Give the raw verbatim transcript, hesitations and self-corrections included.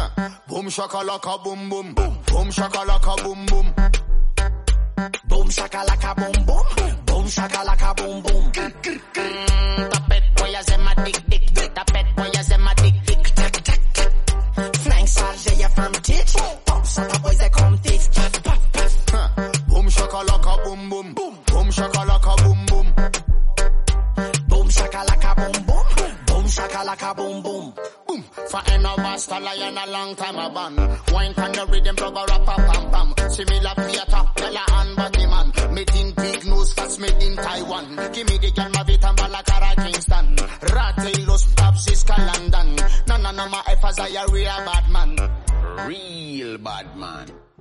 Boom shakalaka boom boom. Boom shakalaka boom boom. Boom shakalaka boom boom. Boom shakalaka boom boom. Mm, tapet boy a zema dick dick. Tapet boy a zema dick dick. Flank charge ya from teach. Pop shaka boys they come teach. Boom shakalaka boom boom. Boom shakalaka boom boom. Boom shakalaka boom boom. Boom shakalaka boom boom. Boom. For any of us to lion a long time a ban. Wine can the rhythm plug a rap a pam pam. Similar theater, Bella and body man. Made in big nose, fast made in Taiwan. Give me the gal ma vita Malakara Kingston. Rate los babs London. No no no my F as I a real bad man. Real bad man.